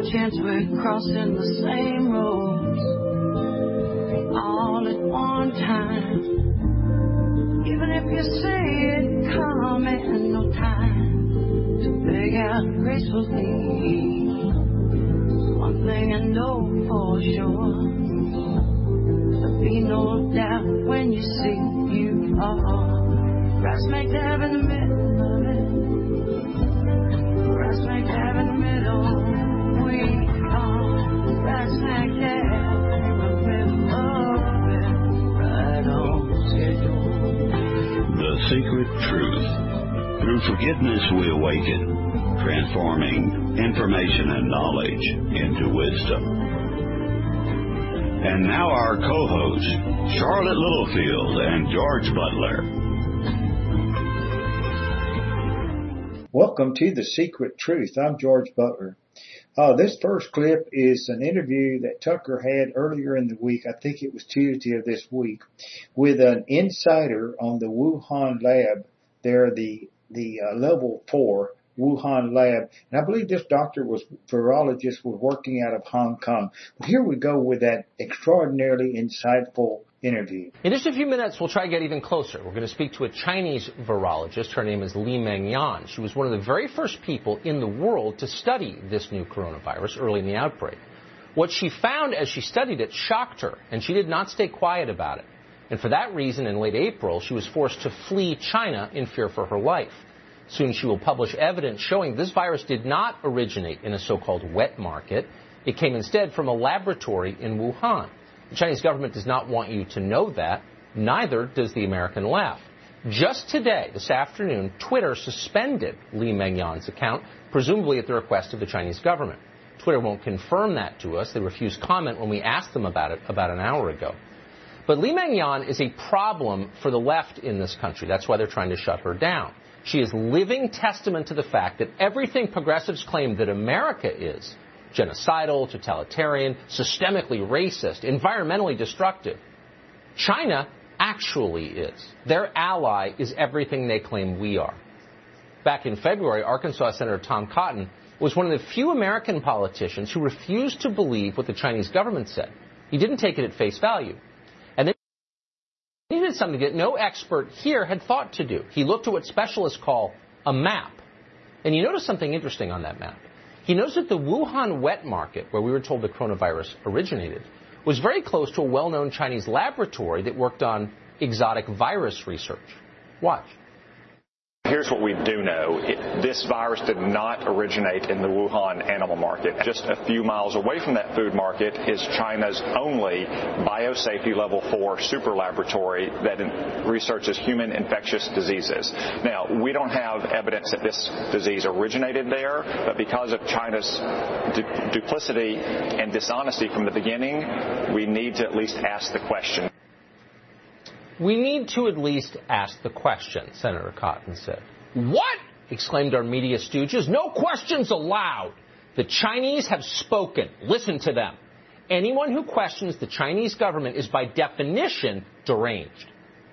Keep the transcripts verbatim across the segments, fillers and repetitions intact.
chance we're crossing the same roads all at one time. Even if you say it coming, no time to beg out gracefully. One thing I know for sure, there'll be no doubt when you see you are. Right smack dab in the middle of it. Right smack dab in the middle. We are right smack dab in the middle of it. Right on schedule. The Secret Truth. Through forgiveness we awaken, transforming information and knowledge into wisdom. And now our co-hosts, Charlotte Littlefield and George Butler. Welcome to The Secret Truth. I'm George Butler. Uh, this first clip is an interview that Tucker had earlier in the week, I think it was Tuesday of this week, with an insider on the Wuhan lab. They're the, the uh, level four Wuhan lab. And I believe this doctor was, virologist was working out of Hong Kong. But here we go with that extraordinarily insightful interview. In just a few minutes, we'll try to get even closer. We're going to speak to a Chinese virologist. Her name is Li Mengyan. She was one of the very first people in the world to study this new coronavirus early in the outbreak. What she found as she studied it shocked her, and she did not stay quiet about it. And for that reason, in late April, she was forced to flee China in fear for her life. Soon she will publish evidence showing this virus did not originate in a so-called wet market. It came instead from a laboratory in Wuhan. The Chinese government does not want you to know that. Neither does the American left. Just today, this afternoon, Twitter suspended Li Mengyan's account, presumably at the request of the Chinese government. Twitter won't confirm that to us. They refused comment when we asked them about it about an hour ago. But Li Mengyan is a problem for the left in this country. That's why they're trying to shut her down. She is living testament to the fact that everything progressives claim that America is, genocidal, totalitarian, systemically racist, environmentally destructive, China actually is. Their ally is everything they claim we are. Back in February, Arkansas Senator Tom Cotton was one of the few American politicians who refused to believe what the Chinese government said. He didn't take it at face value. And then he did something that no expert here had thought to do. He looked at what specialists call a map. And you notice something interesting on that map. He knows that the Wuhan wet market, where we were told the coronavirus originated, was very close to a well-known Chinese laboratory that worked on exotic virus research. Watch. Here's what we do know. It, this virus did not originate in the Wuhan animal market. Just a few miles away from that food market is China's only biosafety level four super laboratory that in, researches human infectious diseases. Now, we don't have evidence that this disease originated there, but because of China's du- duplicity and dishonesty from the beginning, we need to at least ask the question. We need to at least ask the question, Senator Cotton said. What? Exclaimed our media stooges. No questions allowed. The Chinese have spoken. Listen to them. Anyone who questions the Chinese government is by definition deranged.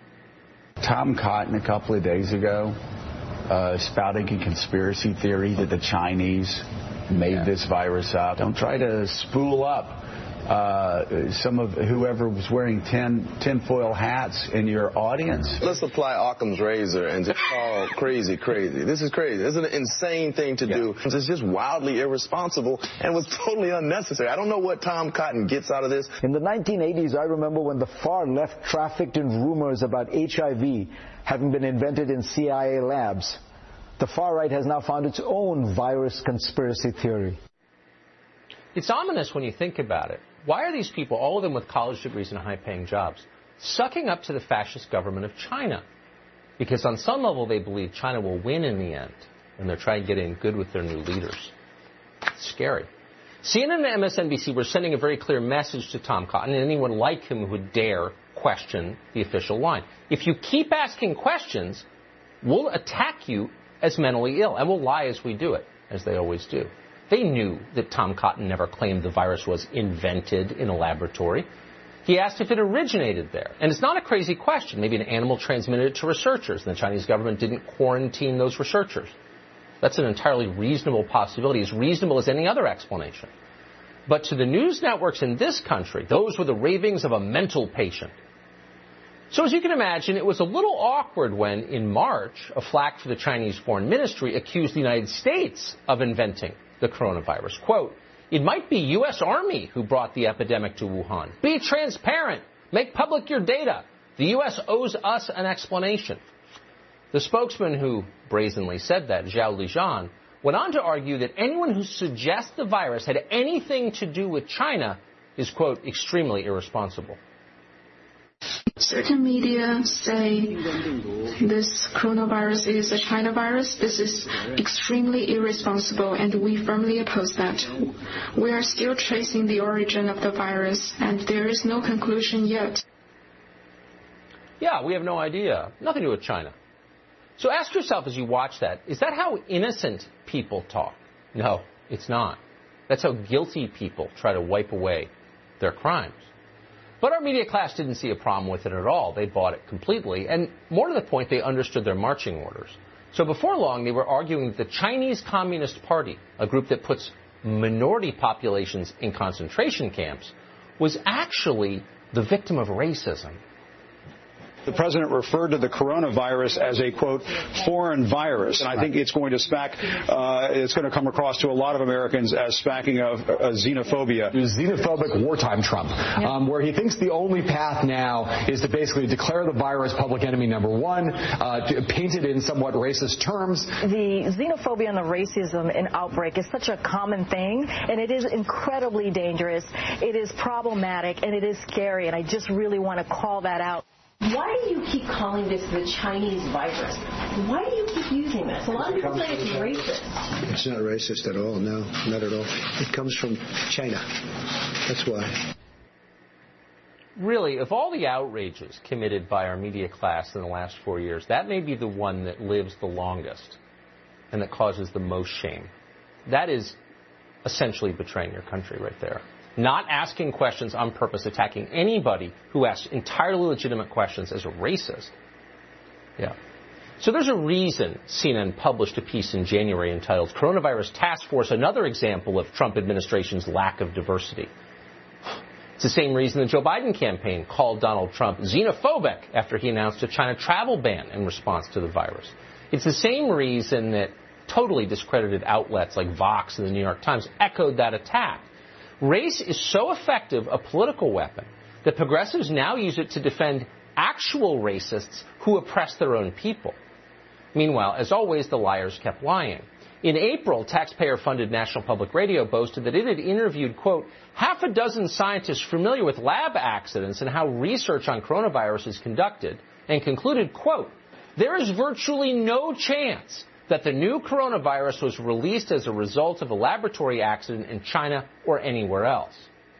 Tom Cotton a couple of days ago uh, spouting a conspiracy theory that the Chinese made yeah. this virus up. Don't try to spool up Uh, some of whoever was wearing tin tinfoil hats in your audience. Let's apply Occam's razor and just call crazy crazy. This is crazy. This is an insane thing to yeah. do. It's just wildly irresponsible and was totally unnecessary. I don't know what Tom Cotton gets out of this. In the nineteen eighties, I remember when the far left trafficked in rumors about H I V having been invented in C I A labs. The far right has now found its own virus conspiracy theory. It's ominous when you think about it. Why are these people, all of them with college degrees and high-paying jobs, sucking up to the fascist government of China? Because on some level they believe China will win in the end, and they're trying to get in good with their new leaders. It's scary. C N N and M S N B C were sending a very clear message to Tom Cotton and anyone like him who would dare question the official line. If you keep asking questions, we'll attack you as mentally ill, and we'll lie as we do it, as they always do. They knew that Tom Cotton never claimed the virus was invented in a laboratory. He asked if it originated there. And it's not a crazy question. Maybe an animal transmitted it to researchers, and the Chinese government didn't quarantine those researchers. That's an entirely reasonable possibility, as reasonable as any other explanation. But to the news networks in this country, those were the ravings of a mental patient. So as you can imagine, it was a little awkward when, in March, a flack for the Chinese Foreign Ministry accused the United States of inventing the coronavirus. Quote, "It might be U S Army who brought the epidemic to Wuhan. Be transparent. Make public your data. The U S owes us an explanation." The spokesman who brazenly said that, Zhao Lijian, went on to argue that anyone who suggests the virus had anything to do with China is, quote, "extremely irresponsible." Certain media say this coronavirus is a China virus. This is extremely irresponsible, and we firmly oppose that. We are still tracing the origin of the virus, and there is no conclusion yet. Yeah, we have no idea. Nothing to do with China. So ask yourself as you watch that, is that how innocent people talk? No, it's not. That's how guilty people try to wipe away their crimes. But our media class didn't see a problem with it at all. They bought it completely. And more to the point, they understood their marching orders. So before long, they were arguing that the Chinese Communist Party, a group that puts minority populations in concentration camps, was actually the victim of racism. The president referred to the coronavirus as a, quote, foreign virus. And I think it's going to smack, uh, it's going to come across to a lot of Americans as smacking of uh, xenophobia. Xenophobic wartime Trump, yep. um, where he thinks the only path now is to basically declare the virus public enemy number one, uh, to paint it in somewhat racist terms. The xenophobia and the racism in outbreak is such a common thing, and it is incredibly dangerous. It is problematic, and it is scary, and I just really want to call that out. Why do you keep calling this the Chinese virus? Why do you keep using this? A lot of people say it's racist. It's not racist at all, no, not at all. It comes from China. That's why. Really, of all the outrages committed by our media class in the last four years, that may be the one that lives the longest and that causes the most shame. That is essentially betraying your country right there. Not asking questions on purpose, attacking anybody who asks entirely legitimate questions as a racist. Yeah. So there's a reason C N N published a piece in January entitled Coronavirus Task Force, Another Example of Trump Administration's Lack of Diversity. It's the same reason the Joe Biden campaign called Donald Trump xenophobic after he announced a China travel ban in response to the virus. It's the same reason that totally discredited outlets like Vox and the New York Times echoed that attack. Race is so effective a political weapon that progressives now use it to defend actual racists who oppress their own people. Meanwhile, as always, the liars kept lying. In April, taxpayer-funded National Public Radio boasted that it had interviewed, quote, half a dozen scientists familiar with lab accidents and how research on coronavirus is conducted, and concluded, quote, there is virtually no chance that the new coronavirus was released as a result of a laboratory accident in China or anywhere else.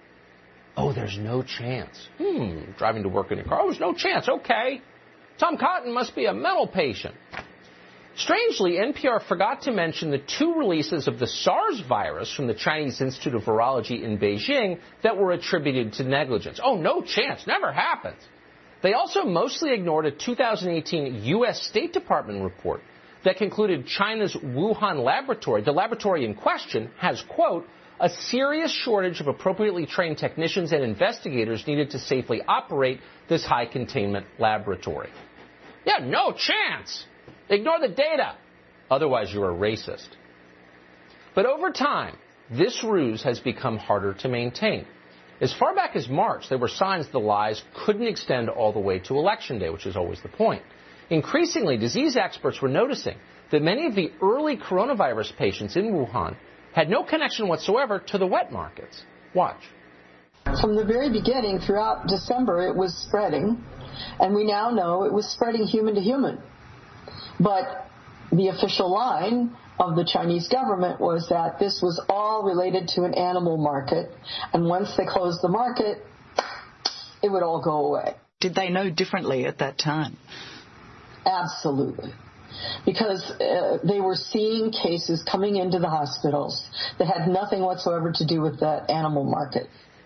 Oh, there's no chance. Hmm, driving to work in a car. Oh, there's no chance. Okay. Tom Cotton must be a mental patient. Strangely, N P R forgot to mention the two releases of the SARS virus from the Chinese Institute of Virology in Beijing that were attributed to negligence. Oh, no chance. Never happens. They also mostly ignored a two thousand eighteen U S State Department report that concluded China's Wuhan laboratory, the laboratory in question, has, quote, a serious shortage of appropriately trained technicians and investigators needed to safely operate this high-containment laboratory. Yeah, no chance. Ignore the data. Otherwise, you're a racist. But over time, this ruse has become harder to maintain. As far back as March, there were signs the lies couldn't extend all the way to Election Day, which is always the point. Increasingly, disease experts were noticing that many of the early coronavirus patients in Wuhan had no connection whatsoever to the wet markets. Watch. From the very beginning, throughout December, it was spreading, and we now know it was spreading human to human. But the official line of the Chinese government was that this was all related to an animal market, and once they closed the market, it would all go away. Did they know differently at that time? Absolutely. Because uh, they were seeing cases coming into the hospitals that had nothing whatsoever to do with that animal market.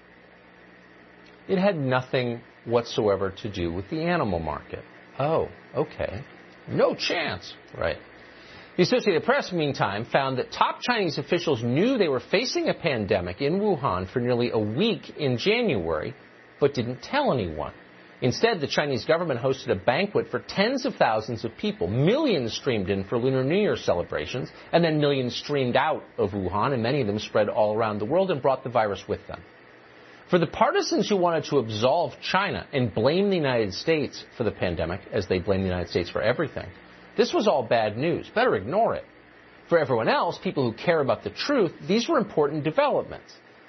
It had nothing whatsoever to do with the animal market. Oh, okay. No chance. Right. The Associated Press, meantime, found that top Chinese officials knew they were facing a pandemic in Wuhan for nearly a week in January, but didn't tell anyone. Instead, the Chinese government hosted a banquet for tens of thousands of people. Millions streamed in for Lunar New Year celebrations, and then millions streamed out of Wuhan, and many of them spread all around the world and brought the virus with them. For the partisans who wanted to absolve China and blame the United States for the pandemic, as they blame the United States for everything, this was all bad news. Better ignore it. For everyone else, people who care about the truth, these were important developments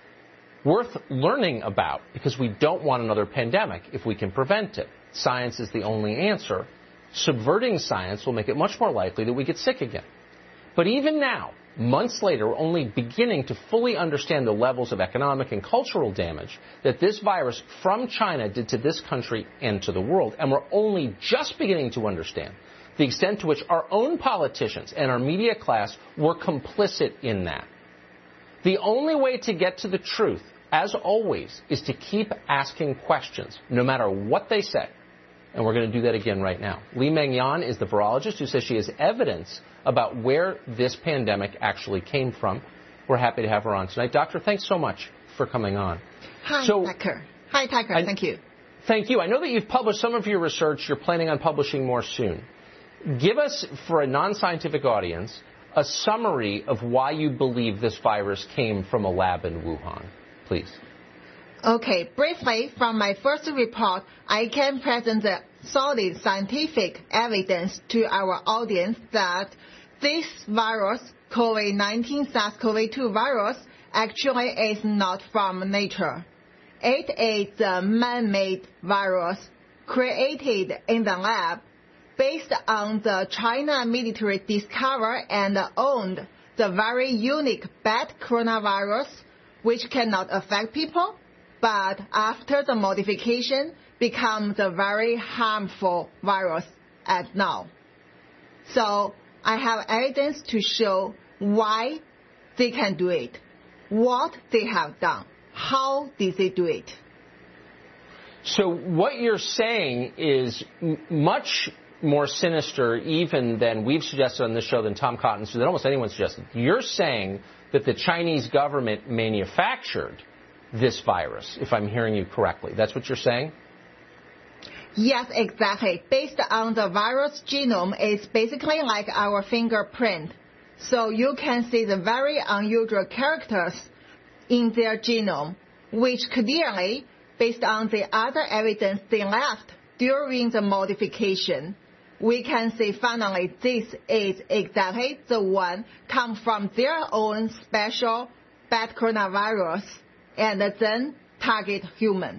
worth learning about, because we don't want another pandemic if we can prevent it. Science is the only answer. Subverting science will make it much more likely that we get sick again. But even now, months later, we're only beginning to fully understand the levels of economic and cultural damage that this virus from China did to this country and to the world. And we're only just beginning to understand the extent to which our own politicians and our media class were complicit in that. The only way to get to the truth, as always, is to keep asking questions, no matter what they say. And we're going to do that again right now. Li Mengyan is the virologist who says she has evidence about where this pandemic actually came from. We're happy to have her on tonight. Doctor, thanks so much for coming on. Hi, so, Tucker. Hi, Tucker. I, Thank you. Thank you. I know that you've published some of your research. You're planning on publishing more soon. Give us, for a non-scientific audience, a summary of why you believe this virus came from a lab in Wuhan, please. Okay, briefly, from my first report, I can present the solid scientific evidence to our audience that this virus, COVID nineteen SARS-CoV two virus, actually is not from nature. It is a man-made virus created in the lab based on the China military discovered and owned the very unique bat coronavirus, which cannot affect people, but after the modification becomes a very harmful virus at now. So I have evidence to show why they can do it, what they have done, how did they do it. So what you're saying is m- much more sinister even than we've suggested on this show, than Tom Cotton, so that almost anyone suggested. You're saying that the Chinese government manufactured this virus, if I'm hearing you correctly. That's what you're saying? Yes, exactly. Based on the virus genome, it's basically like our fingerprint. So you can see the very unusual characters in their genome, which clearly, based on the other evidence they left during the modification, we can say finally this is exactly the one come from their own special bat coronavirus and then target human.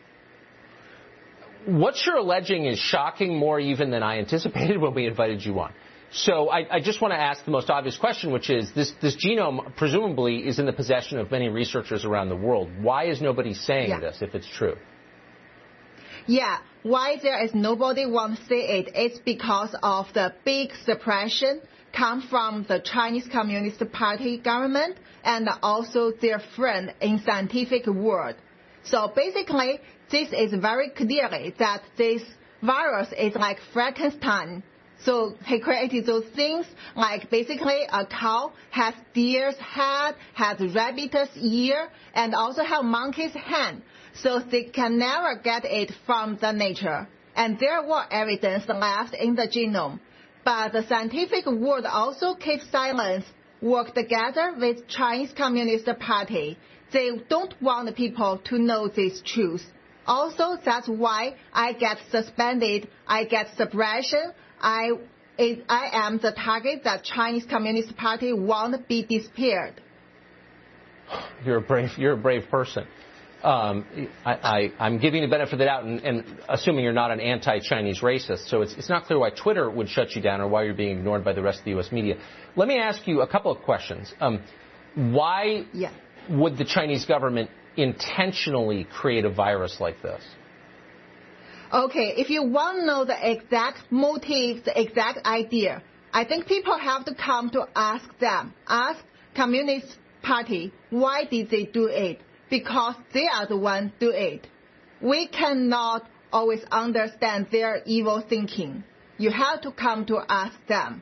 What you're alleging is shocking more even than I anticipated when we invited you on. So I, I just want to ask the most obvious question, which is this, this genome presumably is in the possession of many researchers around the world. Why is nobody saying yeah. this if it's true? Yeah, why there is nobody want to say it? It's because of the big suppression come from the Chinese Communist Party government and also their friend in scientific world. So basically, this is very clearly that this virus is like Frankenstein. So he created those things like basically a cow has deer's head, has rabbit's ear, and also have monkey's hand. So they can never get it from the nature. And there were evidence left in the genome. But the scientific world also keeps silence, work together with Chinese Communist Party. They don't want people to know this truth. Also, that's why I get suspended, I get suppression, I, it, I am the target that Chinese Communist Party won't be disappeared. You're a brave, you're a brave person. Um, I, I, I'm giving you the benefit of the doubt and, and assuming you're not an anti-Chinese racist, so it's, it's not clear why Twitter would shut you down or why you're being ignored by the rest of the U S media. Let me ask you a couple of questions. Um, why yeah. would the Chinese government intentionally create a virus like this? Okay, if you want to know the exact motive, the exact idea, I think people have to come to ask them, ask Communist Party, why did they do it? Because they are the ones do it. We cannot always understand their evil thinking. You have to come to ask them.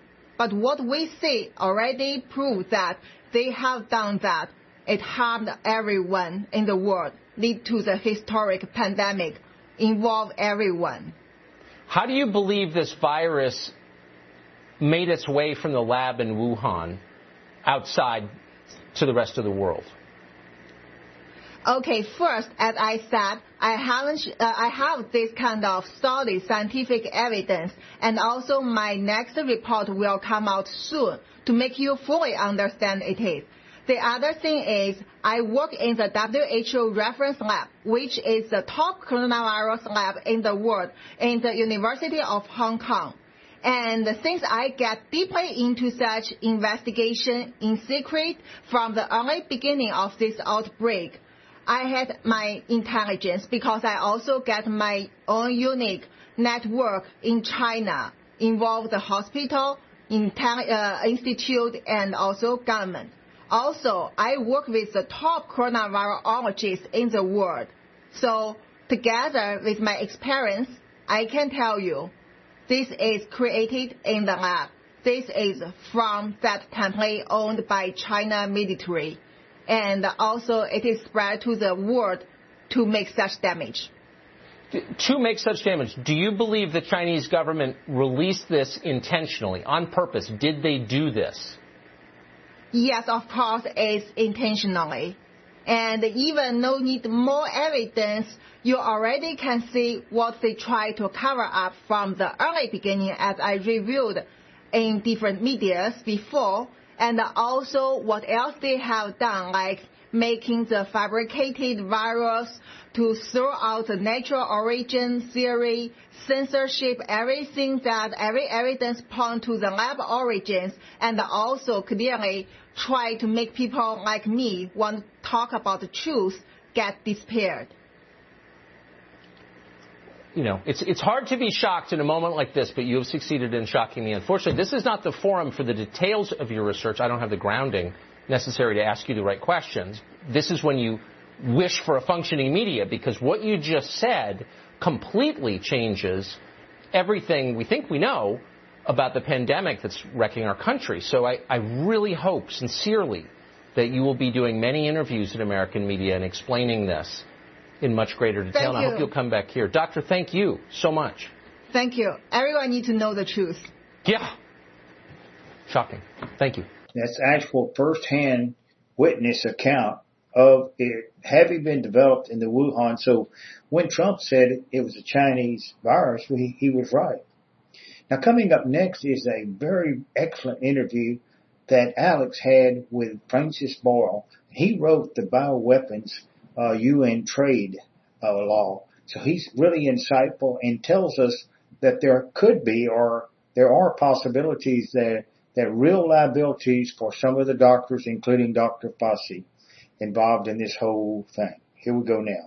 But what we see already proves that they have done that. It harmed everyone in the world, lead to the historic pandemic, involve everyone. How do you believe this virus made its way from the lab in Wuhan outside to the rest of the world? Okay, first, as I said, I haven't, uh, I have this kind of solid scientific evidence, and also my next report will come out soon to make you fully understand it is. The other thing is, I work in the W H O reference lab, which is the top coronavirus lab in the world, in the University of Hong Kong. And since I get deeply into such investigation in secret from the early beginning of this outbreak, I had my intelligence because I also get my own unique network in China, involve the hospital, intel, uh, institute, and also government. Also, I work with the top coronavirologists in the world. So together with my experience, I can tell you, this is created in the lab. This is from that template owned by China military. And also it is spread to the world to make such damage. To make such damage, do you believe the Chinese government released this intentionally, on purpose? Did they do this? Yes, of course, it's intentionally. And even no need more evidence, you already can see what they try to cover up from the early beginning, as I reviewed in different medias before, and also what else they have done, like making the fabricated virus to throw out the natural origin theory, censorship, everything that every evidence point to the lab origins, and also clearly try to make people like me want to talk about the truth get disappeared. You know, it's it's hard to be shocked in a moment like this, but you have succeeded in shocking me. Unfortunately, this is not the forum for the details of your research. I don't have the grounding necessary to ask you the right questions. This is when you wish for a functioning media, because what you just said completely changes everything we think we know about the pandemic that's wrecking our country. So I, I really hope sincerely that you will be doing many interviews in American media and explaining this in much greater detail. Thank and I you. hope you'll come back here. Doctor, thank you so much. Thank you. Everyone needs to know the truth. Yeah. Shocking. Thank you. That's actual first-hand witness account of it having been developed in the Wuhan. So when Trump said it was a Chinese virus, he, he was right. Now, coming up next is a very excellent interview that Alex had with Francis Boyle. He wrote the bioweapons uh, U N trade uh, law. So he's really insightful and tells us that there could be, or there are possibilities that, that real liabilities for some of the doctors, including Doctor Fauci, involved in this whole thing. Here we go now.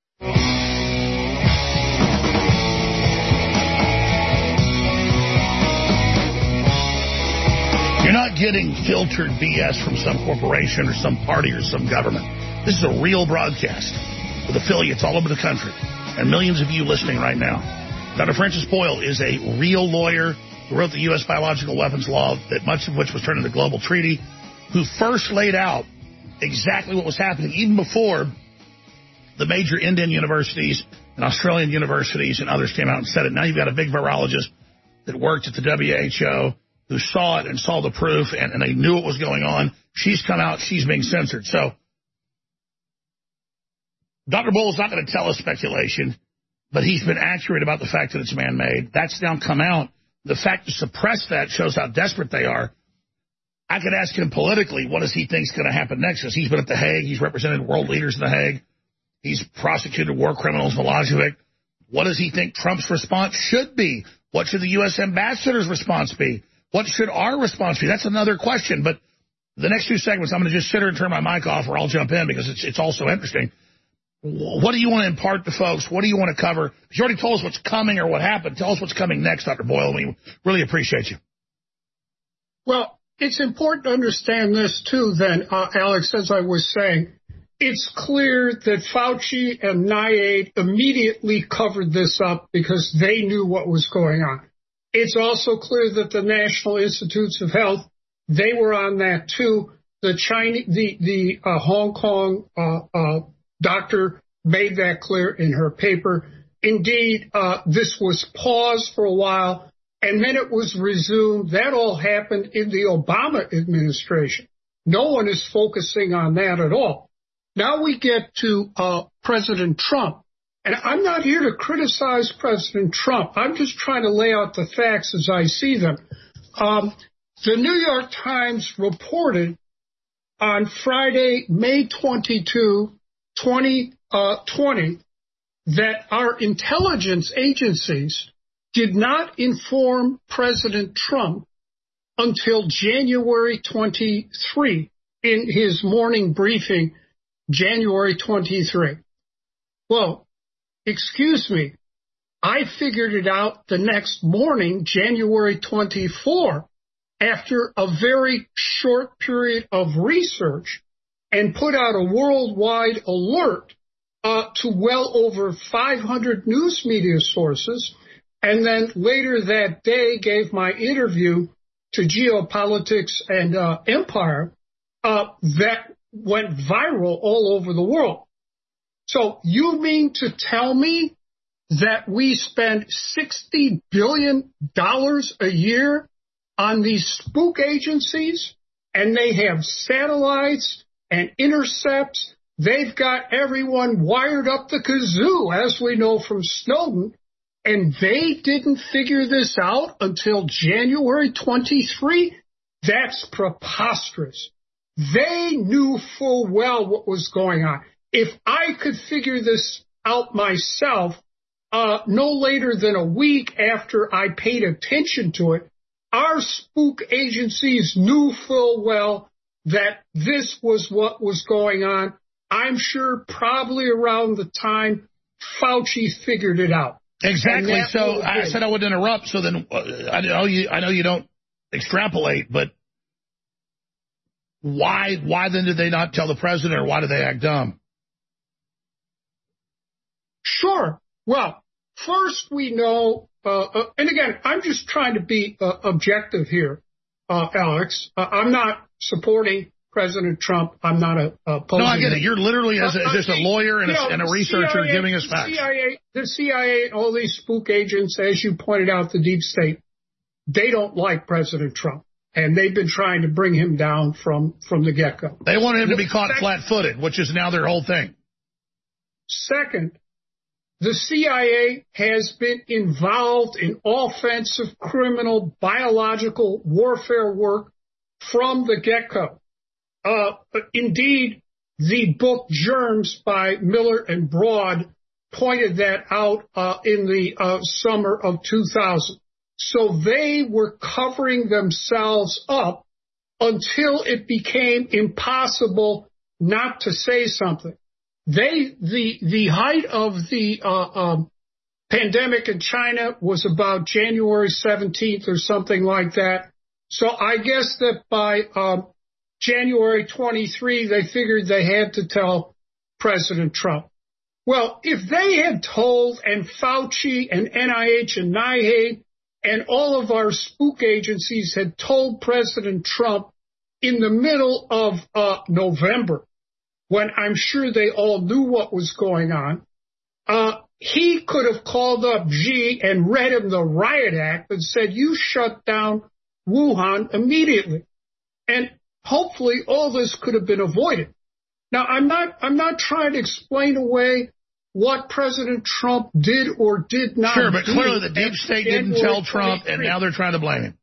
You're not getting filtered B S from some corporation or some party or some government. This is a real broadcast with affiliates all over the country and millions of you listening right now. Doctor Francis Boyle is a real lawyer who wrote the U S biological weapons law, that much of which was turned into the global treaty, who first laid out exactly what was happening even before the major Indian universities and Australian universities and others came out and said it. Now you've got a big virologist that worked at the W H O who saw it and saw the proof, and, and they knew what was going on. She's come out. She's being censored. So Doctor Boyle's not going to tell us speculation, but he's been accurate about the fact that it's man-made. That's now come out. The fact to suppress that shows how desperate they are. I could ask him politically, what does he think is going to happen next? Because he's been at The Hague. He's represented world leaders in The Hague. He's prosecuted war criminals, Milosevic. What does he think Trump's response should be? What should the U S ambassador's response be? What should our response be? That's another question. But the next two segments, I'm going to just sit here and turn my mic off, or I'll jump in because it's it's all so interesting. What do you want to impart to folks? What do you want to cover? Because you already told us what's coming or what happened. Tell us what's coming next, Doctor Boyle. We really appreciate you. Well, it's important to understand this, too, then, uh, Alex, as I was saying. It's clear that Fauci and NIAID immediately covered this up because they knew what was going on. It's also clear that the National Institutes of Health, they were on that too. The Chinese, the the uh, Hong Kong uh, uh, doctor made that clear in her paper. Indeed, uh, this was paused for a while, and then it was resumed. That all happened in the Obama administration. No one is focusing on that at all. Now we get to uh, President Trump. And I'm not here to criticize President Trump. I'm just trying to lay out the facts as I see them. Um, the New York Times reported on Friday, May twenty-second, twenty twenty, that our intelligence agencies did not inform President Trump until January twenty-third in his morning briefing, January twenty-third. Well, excuse me, I figured it out the next morning, January twenty-fourth, after a very short period of research, and put out a worldwide alert uh, to well over five hundred news media sources, and then later that day gave my interview to Geopolitics and uh, Empire uh, that went viral all over the world. So you mean to tell me that we spend sixty billion dollars a year on these spook agencies, and they have satellites and intercepts? They've got everyone wired up the kazoo, as we know from Snowden, and they didn't figure this out until January twenty-third? That's preposterous. They knew full well what was going on. If I could figure this out myself, uh, no later than a week after I paid attention to it, our spook agencies knew full well that this was what was going on. I'm sure probably around the time Fauci figured it out. Exactly. So I said I would interrupt. So then uh, I know you. I know you don't extrapolate, but why? Why then did they not tell the president, or why did they act dumb? Sure. Well, first we know, uh, uh, and again, I'm just trying to be uh, objective here, uh, Alex. Uh, I'm not supporting President Trump. I'm not a, a opposing. No, I get it. You're literally as, a, as just a lawyer and, a, know, and a researcher C I A, giving us facts. The C I A, the C I A, all these spook agents, as you pointed out, the deep state, they don't like President Trump, and they've been trying to bring him down from, from the get-go. They wanted him to be caught flat-footed, which is now their whole thing. Second, the C I A has been involved in offensive criminal biological warfare work from the get-go. Uh, indeed, the book Germs by Miller and Broad pointed that out uh, in the uh, summer of two thousand. So they were covering themselves up until it became impossible not to say something. They the the height of the uh, um, pandemic in China was about January seventeenth or something like that. So I guess that by um, January twenty-third, they figured they had to tell President Trump. Well, if they had told, and Fauci and N I H and NIAID and all of our spook agencies had told President Trump in the middle of uh, November, when I'm sure they all knew what was going on, uh, he could have called up Xi and read him the Riot Act and said, you shut down Wuhan immediately. And hopefully all this could have been avoided. Now, I'm not, I'm not trying to explain away what President Trump did or did not do. Sure, but clearly the deep state didn't tell Trump, and now they're trying to blame him.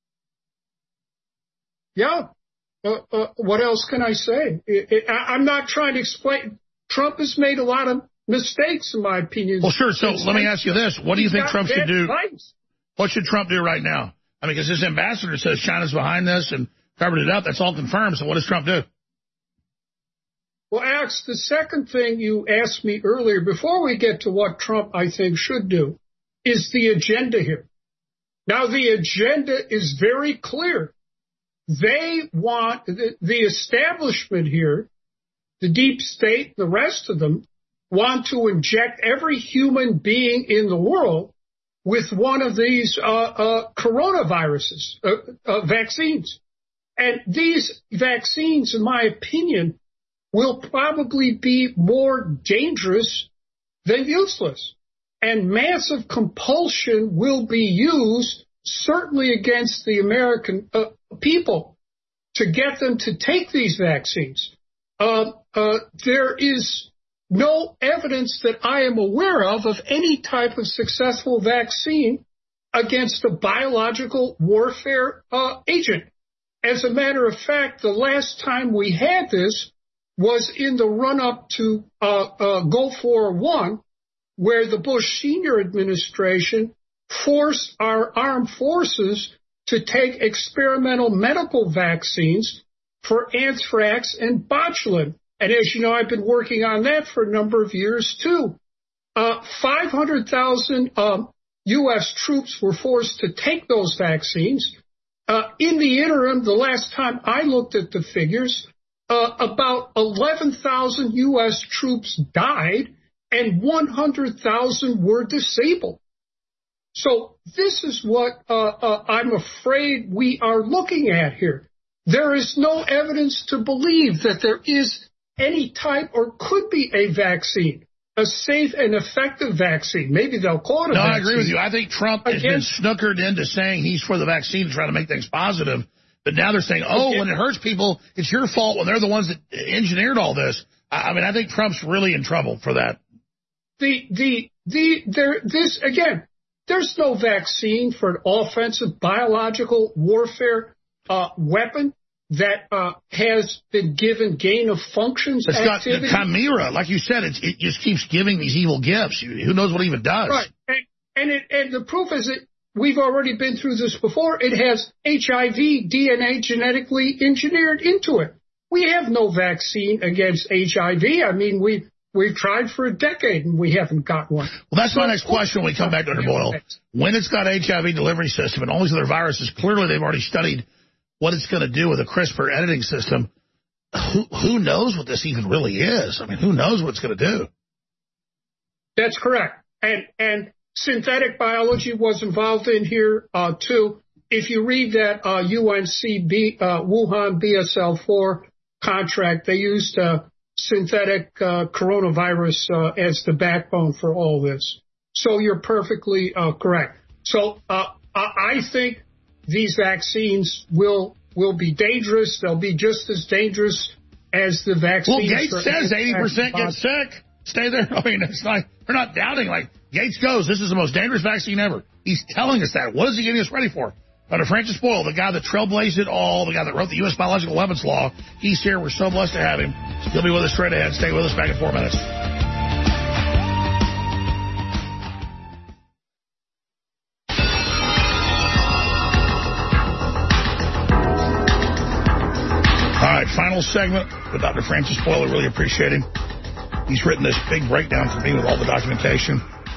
Yeah. Uh, uh, what else can I say? It, it, I, I'm not trying to explain. Trump has made a lot of mistakes, in my opinion. Well, sure. So let me ask you this. What do you think Trump should do? Advice. What should Trump do right now? I mean, because his ambassador says China's behind this and covered it up. That's all confirmed. So what does Trump do? Well, Alex, the second thing you asked me earlier, before we get to what Trump, I think, should do, is the agenda here. Now, the agenda is very clear. They want, the, the establishment here, the deep state, the rest of them, want to inject every human being in the world with one of these uh, uh, coronaviruses, uh, uh, vaccines. And these vaccines, in my opinion, will probably be more dangerous than useless. And massive compulsion will be used, certainly against the American uh, people, to get them to take these vaccines. Uh, uh, there is no evidence that I am aware of of any type of successful vaccine against a biological warfare uh, agent. As a matter of fact, the last time we had this was in the run-up to uh, uh, Gulf War One, where the Bush Senior administration forced our armed forces to take experimental medical vaccines for anthrax and botulism. And as you know, I've been working on that for a number of years, too. Uh, five hundred thousand um, U S troops were forced to take those vaccines. Uh, in the interim, the last time I looked at the figures, uh, about eleven thousand U S troops died and one hundred thousand were disabled. So this is what uh, uh, I'm afraid we are looking at here. There is no evidence to believe that there is any type or could be a vaccine, a safe and effective vaccine. Maybe they'll call it a no, vaccine. I agree with you. I think Trump has been snookered into saying he's for the vaccine to try to make things positive. But now they're saying, oh, when it hurts people, it's your fault when they're the ones that engineered all this. I mean, I think Trump's really in trouble for that. The, the, the, there, this, again, there's no vaccine for an offensive biological warfare uh, weapon that uh, has been given gain of functions It's got activity. the chimera, like you said, it's, it just keeps giving these evil gifts. Who knows what it even does? Right, and, and, it, and the proof is that we've already been through this before. It has H I V D N A genetically engineered into it. We have no vaccine against H I V. I mean, we we've tried for a decade and we haven't got one. Well, that's so, my next question when we come back to Doctor Boyle. When it's got H I V delivery system and all these other viruses, clearly they've already studied what it's going to do with a CRISPR editing system. Who, who knows what this even really is? I mean, who knows what it's going to do? That's correct. And and synthetic biology was involved in here, uh, too. If you read that uh, U N C B, uh, Wuhan B S L four contract, they used uh, synthetic uh, coronavirus uh, as the backbone for all this. So you're perfectly uh, correct. So uh, I think these vaccines will will be dangerous. They'll be just as dangerous as the vaccines. Well, Gates says eighty percent get sick. Stay there. I mean, it's like, we're not doubting. Like, Gates goes, this is the most dangerous vaccine ever. He's telling us that. What is he getting us ready for? Doctor Francis Boyle, the guy that trailblazed it all, the guy that wrote the U S Biological Weapons Law, he's here. We're so blessed to have him. He'll be with us straight ahead. Stay with us back in four minutes. All right, final segment with Doctor Francis Boyle. I really appreciate him. He's written this big breakdown for me with all the documentation.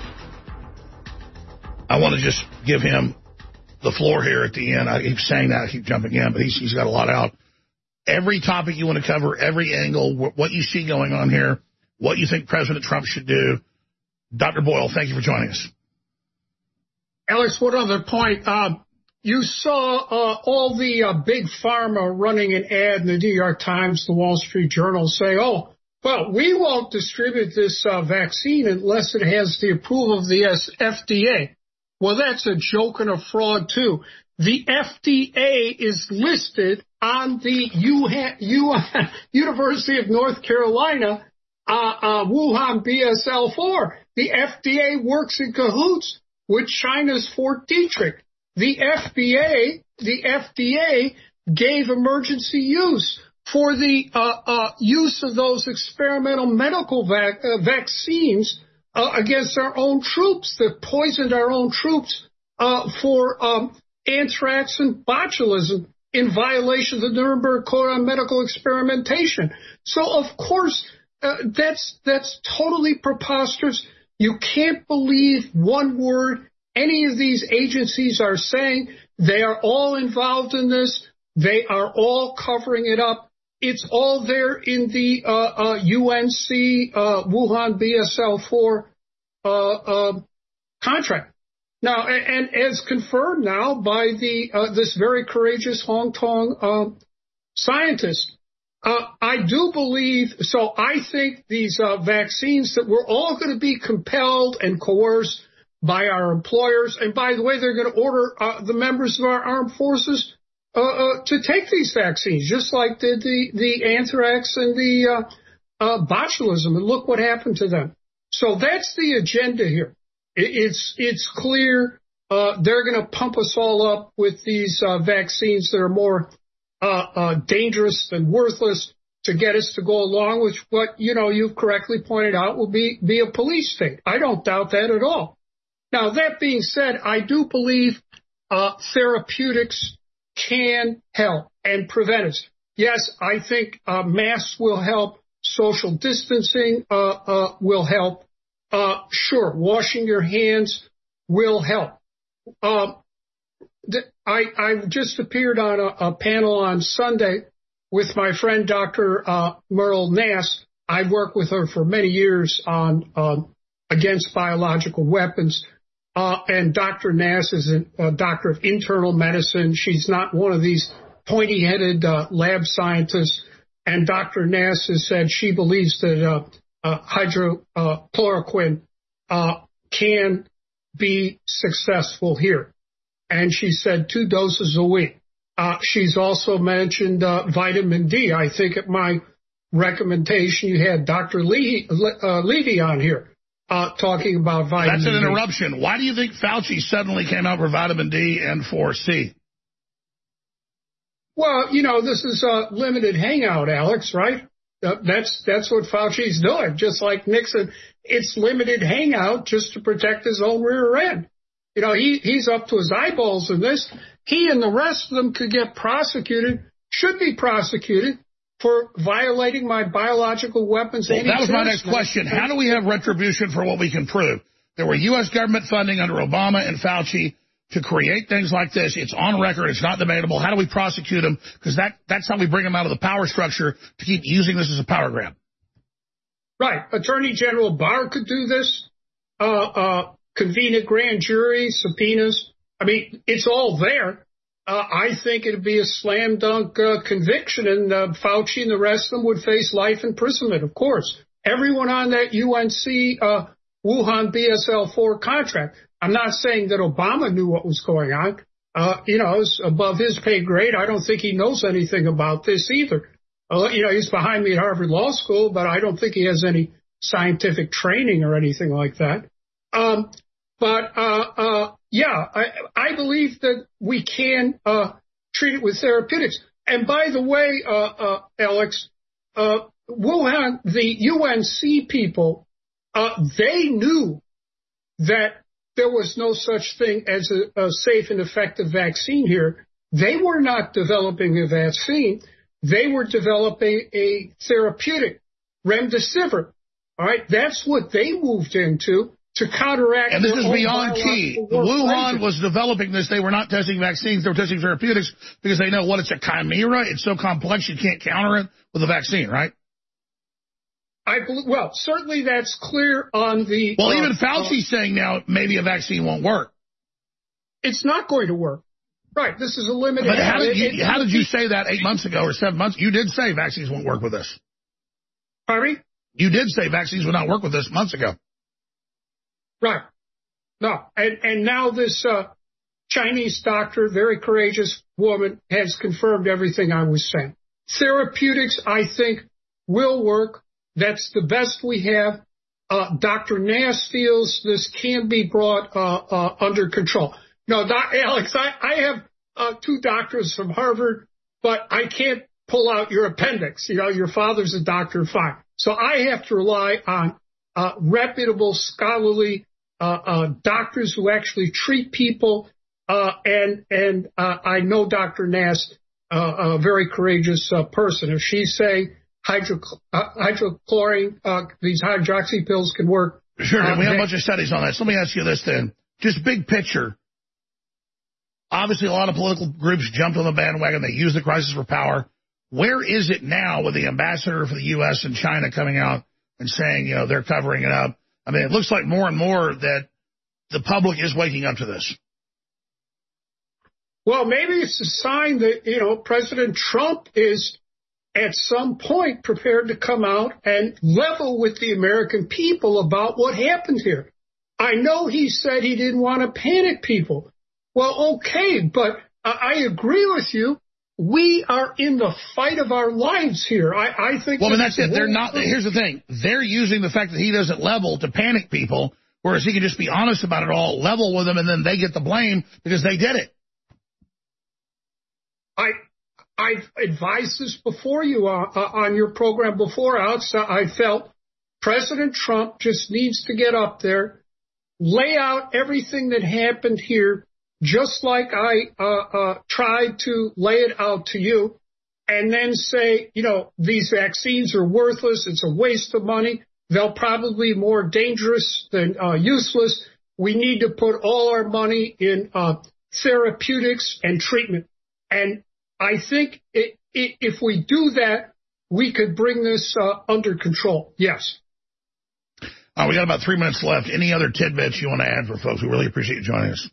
I want to just give him the floor here at the end. I keep saying that, I keep jumping in, but he's, he's got a lot out. Every topic you want to cover, every angle, what you see going on here, what you think President Trump should do. Doctor Boyle, thank you for joining us. Alex, one other point. Uh, you saw uh, all the uh, big pharma running an ad in the New York Times, the Wall Street Journal, say, oh, well, we won't distribute this uh, vaccine unless it has the approval of the F D A. Well, that's a joke and a fraud, too. The F D A is listed on the U- U- University of North Carolina, uh, uh, Wuhan B S L four. The F D A works in cahoots with China's Fort Detrick. The F D A, the F D A gave emergency use for the uh, uh, use of those experimental medical vac- uh, vaccines uh, against our own troops that poisoned our own troops uh, for um, anthrax and botulism in violation of the Nuremberg Code on Medical Experimentation. So, of course, uh, that's that's totally preposterous. You can't believe one word any of these agencies are saying. They are all involved in this. They are all covering it up. It's all there in the uh, uh, U N C uh, Wuhan B S L four uh, uh, contract. Now, and, and as confirmed now by the uh, this very courageous Hong Kong uh, scientist, uh, I do believe, so I think these uh, vaccines that we're all going to be compelled and coerced by our employers, and by the way, they're going to order uh, the members of our armed forces uh, uh, to take these vaccines, just like did the, the anthrax and the uh, uh, botulism, and look what happened to them. So that's the agenda here. It's it's clear uh, they're going to pump us all up with these uh, vaccines that are more uh, uh, dangerous than worthless to get us to go along with what, you know, you've correctly pointed out will be, be a police state. I don't doubt that at all. Now, that being said, I do believe uh, therapeutics can help and prevent us. Yes, I think uh, masks will help. Social distancing uh, uh, will help. Uh, sure, washing your hands will help. Uh, th- I, I just appeared on a, a panel on Sunday with my friend Doctor Uh, Merle Nass. I've worked with her for many years on um, against biological weapons. Uh, and Doctor Nass is a, a doctor of internal medicine. She's not one of these pointy-headed uh, lab scientists. And Doctor Nass has said she believes that uh, Uh, hydrochloroquine uh, can be successful here. And she said two doses a week. Uh, she's also mentioned uh, vitamin D. I think at my recommendation you had Doctor Levy, uh, Levy on here uh, talking about vitamin D. That's an interruption. Why do you think Fauci suddenly came out for vitamin D and for C? Well, you know, this is a limited hangout, Alex, right? Uh, that's that's what Fauci's doing, just like Nixon. It's limited hangout just to protect his own rear end. You know, he, he's up to his eyeballs in this. He and the rest of them could get prosecuted, should be prosecuted for violating my biological weapons. Well, that was my next question. How do we have retribution for what we can prove? There were U S government funding under Obama and Fauci to create things like this. It's on record. It's not debatable. How do we prosecute them? Because that, that's how we bring them out of the power structure to keep using this as a power grab. Right. Attorney General Barr could do this, uh, uh, convene a grand jury, subpoenas. I mean, it's all there. Uh, I think it'd be a slam dunk uh, conviction, and uh, Fauci and the rest of them would face life imprisonment, of course. Everyone on that U N C uh, Wuhan B S L four contract. I'm not saying that Obama knew what was going on. Uh, you know, it's above his pay grade. I don't think he knows anything about this either. Uh, you know, he's behind me at Harvard Law School, but I don't think he has any scientific training or anything like that. Um, but, uh, uh, yeah, I, I believe that we can uh, treat it with therapeutics. And by the way, uh, uh, Alex, uh, Wuhan, the U N C people, uh, they knew that there was no such thing as a, a safe and effective vaccine here. They were not developing a vaccine. They were developing a therapeutic, remdesivir. All right, that's what they moved into to counteract. And this is beyond key. Wuhan was developing this. They were not testing vaccines. They were testing therapeutics because they know what, it's a chimera. It's so complex you can't counter it with a vaccine, right? I believe, well, certainly that's clear on the... Well, uh, even Fauci's uh, saying now maybe a vaccine won't work. It's not going to work. Right, this is a limited... But how did, you, it, how did you say that eight months ago or seven months? You did say vaccines won't work with this. Pardon me? You did say vaccines would not work with this months ago. Right. No, and, and now this uh, Chinese doctor, very courageous woman, has confirmed everything I was saying. Therapeutics, I think, will work. That's the best we have. Uh, Doctor Nass feels this can be brought uh, uh, under control. No, Doc, Alex, I, I have uh, two doctors from Harvard, but I can't pull out your appendix. You know, your father's a doctor, fine. So I have to rely on uh, reputable, scholarly uh, uh, doctors who actually treat people. Uh, and and uh, I know Doctor Nass, uh, a very courageous uh, person. If she's saying hydro, uh, hydrochlorine, uh, these hydroxy pills can work. Sure, uh, we have they, a bunch of studies on that. So let me ask you this then. Just big picture. Obviously, a lot of political groups jumped on the bandwagon. They used the crisis for power. Where is it now with the ambassador for the U S and China coming out and saying, you know, they're covering it up? I mean, it looks like more and more that the public is waking up to this? Well, maybe it's a sign that, you know, President Trump is at some point prepared to come out and level with the American people about what happened here. I know he said he didn't want to panic people. Well, okay, but I agree with you. We are in the fight of our lives here. I, I think. Well, but that's it. They're not. Here's the thing. They're using the fact that he doesn't level to panic people, whereas he can just be honest about it all, level with them, and then they get the blame because they did it. I I've advised this before you uh, uh, on your program before, Alex. I felt President Trump just needs to get up there, lay out everything that happened here, just like I uh, uh, tried to lay it out to you, and then say, you know, these vaccines are worthless. It's a waste of money. They'll probably be more dangerous than uh, useless. We need to put all our money in uh, therapeutics and treatment. And I think it, it, if we do that, we could bring this uh, under control. Yes. Uh, we got about three minutes left. Any other tidbits you want to add for folks? We really appreciate you joining us.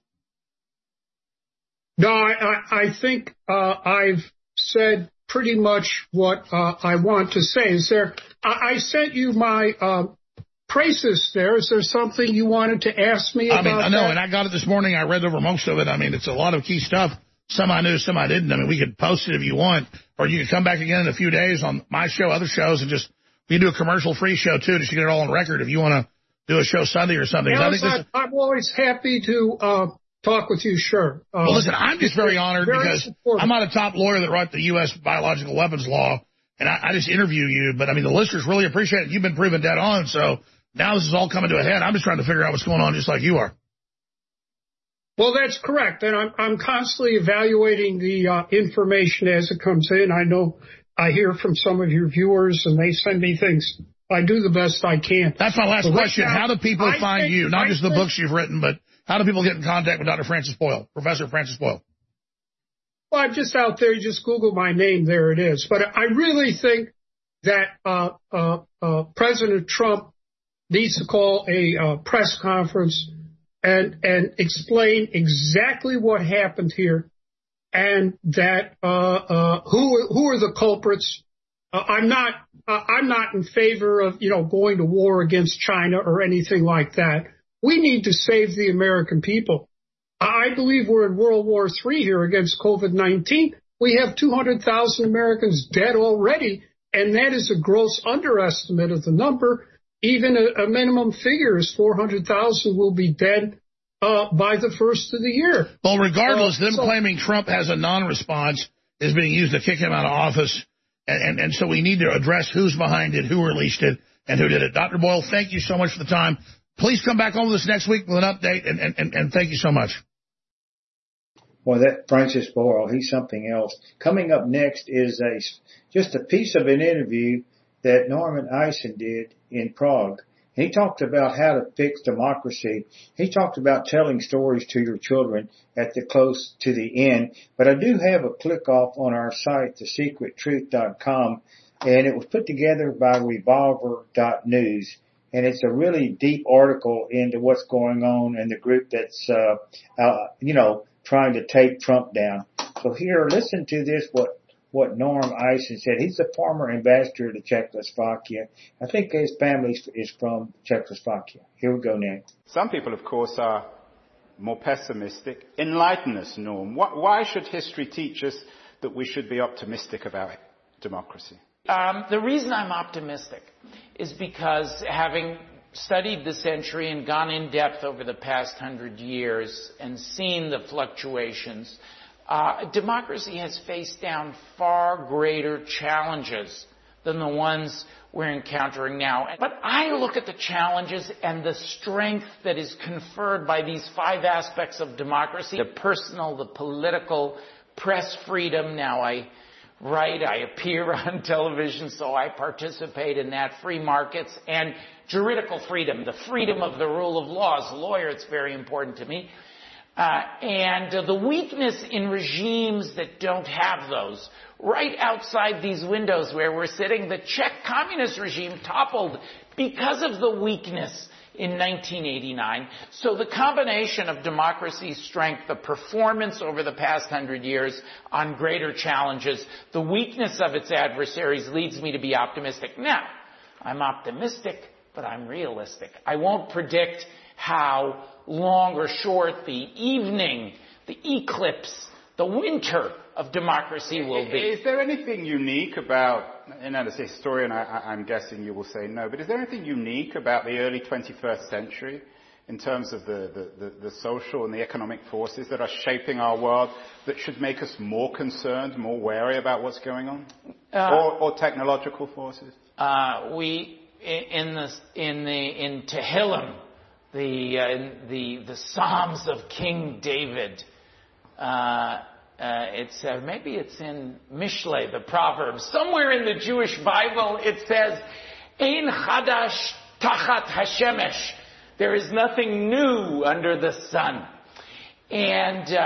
No, I, I, I think uh, I've said pretty much what uh, I want to say. Is there? I, I sent you my uh, praises there. Is there something you wanted to ask me I about? mean, I know, that? and I got it this morning. I read over most of it. I mean, it's a lot of key stuff. Some I knew, some I didn't. I mean, we could post it if you want, or you could come back again in a few days on my show, other shows, and just we can do a commercial-free show too, just to get it all on record. If you want to do a show Sunday or something, Yes, I think this, I, I'm always happy to uh, talk with you. Sure. Uh, well, listen, I'm just very honored very because supportive. I'm not a top lawyer that wrote the U S biological weapons law, and I, I just interview you. But I mean, the listeners really appreciate it. You've been proven dead on, so now this is all coming to a head. I'm just trying to figure out what's going on, just like you are. Well, that's correct, and I'm, I'm constantly evaluating the uh, information as it comes in. I know I hear from some of your viewers, and they send me things. I do the best I can. That's my last but question. Right now, how do people I find think, you? Not I just the think, books you've written, but how do people get in contact with Doctor Francis Boyle, Professor Francis Boyle? Well, I'm just out there. You just Google my name. There it is. But I really think that uh, uh, uh, President Trump needs to call a uh, press conference and and explain exactly what happened here, and that uh, uh, who who are the culprits. Uh, I'm not uh, I'm not in favor of you know going to war against China or anything like that. We need to save the American people. I believe we're in World War Three here against COVID nineteen. We have two hundred thousand Americans dead already, and that is a gross underestimate of the number. Even a, a minimum figure is four hundred thousand will be dead uh, by the first of the year. Well, regardless, uh, them so, claiming Trump has a non-response is being used to kick him out of office. And, and, and so we need to address who's behind it, who released it, and who did it. Doctor Boyle, thank you so much for the time. Please come back on with us next week with an update, and, and, and thank you so much. Well, that Francis Boyle, he's something else. Coming up next is a just a piece of an interview that Norman Eisen did in Prague. He talked about how to fix democracy. He talked about telling stories to your children at the close to the end. But I do have a click off on our site, the secret truth dot com, and it was put together by revolver dot news. And it's a really deep article into what's going on in the group that's, uh, uh, you know, trying to take Trump down. So here, listen to this, what what Norm Eisen said. He's a former ambassador to Czechoslovakia. I think his family is from Czechoslovakia. Here we go now. Some people, of course, are more pessimistic. Enlighten us, Norm. Why should history teach us that we should be optimistic about democracy? Um, the reason I'm optimistic is because having studied the century and gone in depth over the past hundred years and seen the fluctuations, Uh, democracy has faced down far greater challenges than the ones we're encountering now. But I look at the challenges and the strength that is conferred by these five aspects of democracy: the personal, the political, press freedom. Now I write, I appear on television, so I participate in that, free markets, and juridical freedom, the freedom of the rule of law. As a lawyer, it's very important to me. Uh, and uh, the weakness in regimes that don't have those. Right outside these windows where we're sitting, the Czech communist regime toppled because of the weakness in nineteen eighty-nine. So the combination of democracy's strength, the performance over the past hundred years on greater challenges, the weakness of its adversaries leads me to be optimistic. Now, I'm optimistic, but I'm realistic. I won't predict how long or short the evening, the eclipse, the winter of democracy will be. Is there anything unique about, and as a historian I, I'm guessing you will say no, but is there anything unique about the early twenty-first century in terms of the, the, the, the social and the economic forces that are shaping our world that should make us more concerned, more wary about what's going on? Uh, or, or technological forces? Uh, we, in the, in the, in Tehillim, the, uh, the, the Psalms of King David, uh, Uh, it's uh, maybe it's in Mishlei, the Proverbs. Somewhere in the Jewish Bible it says, "Ein chadash tachat hashemesh." There is nothing new under the sun. And uh,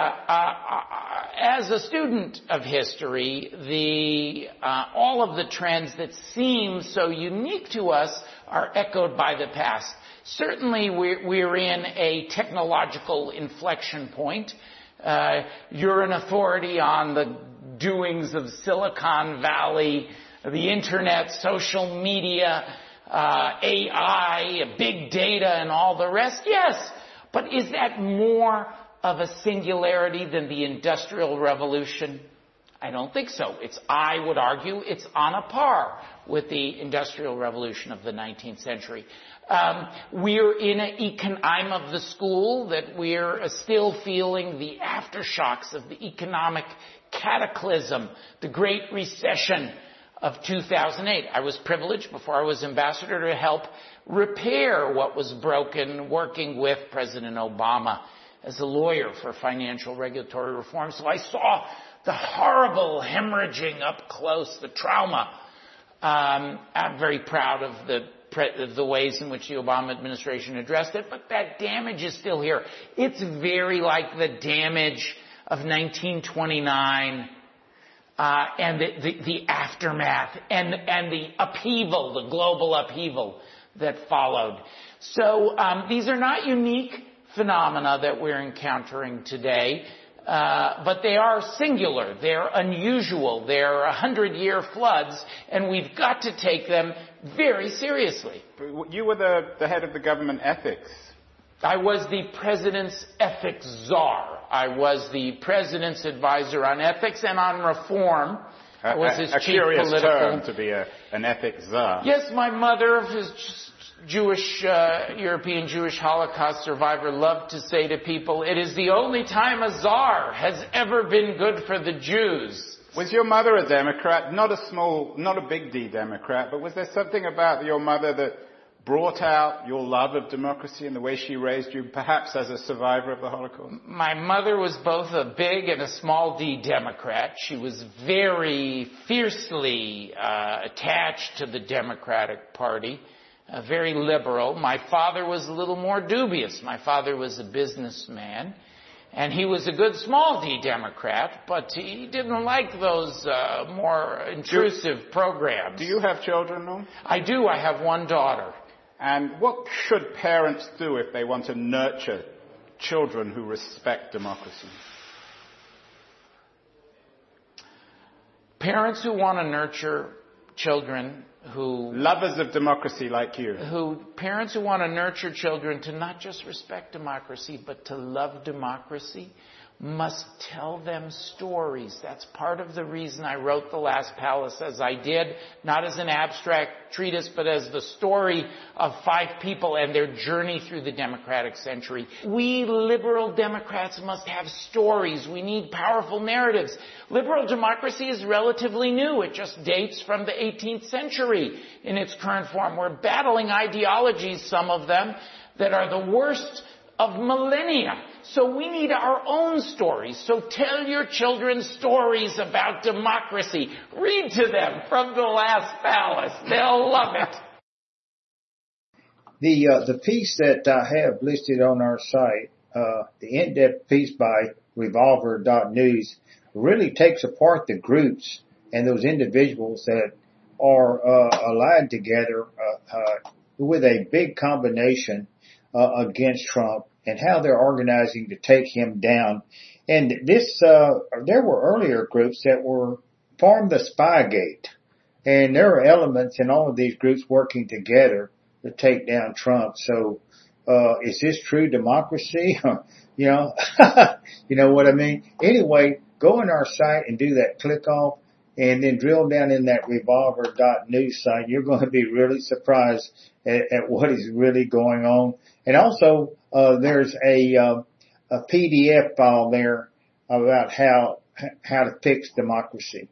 uh, as a student of history, the uh, all of the trends that seem so unique to us are echoed by the past. Certainly, we're, we're in a technological inflection point. Uh, you're an authority on the doings of Silicon Valley, the internet, social media, uh, A I, big data, and all the rest. Yes, but is that more of a singularity than the Industrial Revolution? I don't think so. It's, I would argue, it's on a par with the Industrial Revolution of the nineteenth century. Um, we're in an econ- I'm of the school that we're still feeling the aftershocks of the economic cataclysm, the Great Recession of two thousand eight. I was privileged before I was ambassador to help repair what was broken, working with President Obama as a lawyer for financial regulatory reform. So I saw the horrible hemorrhaging up close, the trauma. Um, I'm very proud of the the ways in which the Obama administration addressed it, but that damage is still here. It's very like the damage of nineteen twenty-nine uh, and the, the, the aftermath and, and the upheaval, the global upheaval that followed. So um, these are not unique phenomena that we're encountering today. Uh, but they are singular, they're unusual, they're hundred-year floods, and we've got to take them very seriously. You were the, the head of the government ethics. I was the president's ethics czar. I was the president's advisor on ethics and on reform. A, I was his a, a chief curious political... term to be a, an ethics czar. Yes, my mother, his Jewish, uh, European Jewish Holocaust survivor, loved to say to people, it is the only time a czar has ever been good for the Jews. Was your mother a Democrat? Not a small, not a big D Democrat, but was there something about your mother that brought out your love of democracy and the way she raised you, perhaps as a survivor of the Holocaust? My mother was both a big and a small D Democrat. She was very fiercely uh, attached to the Democratic Party. Uh, very liberal. My father was a little more dubious. My father was a businessman, and he was a good small D Democrat, but he didn't like those uh, more intrusive do, programs. Do you have children, no? I do. I have one daughter. And what should parents do if they want to nurture children who respect democracy? Parents who want to nurture children who... Lovers of democracy like you. Who, parents who want to nurture children to not just respect democracy, but to love democracy, must tell them stories. That's part of the reason I wrote The Last Palace as I did, not as an abstract treatise, but as the story of five people and their journey through the democratic century. We liberal Democrats must have stories. We need powerful narratives. Liberal democracy is relatively new. It just dates from the eighteenth century in its current form. We're battling ideologies, some of them, that are the worst of millennia. So we need our own stories. So tell your children stories about democracy. Read to them from The Last Palace. They'll love it. The uh, the piece that I have listed on our site, uh, the in-depth piece by revolver dot news, really takes apart the groups and those individuals that are uh, allied together uh, uh, with a big combination uh, against Trump and how they're organizing to take him down. And this, uh, there were earlier groups that were formed the Spygate, and there are elements in all of these groups working together to take down Trump. So, uh, is this true democracy? you know, you know what I mean? Anyway, go on our site and do that click off and then drill down in that revolver dot news site. You're going to be really surprised at, at what is really going on. And also, uh, there's a, uh, a P D F file there about how, how to fix democracy.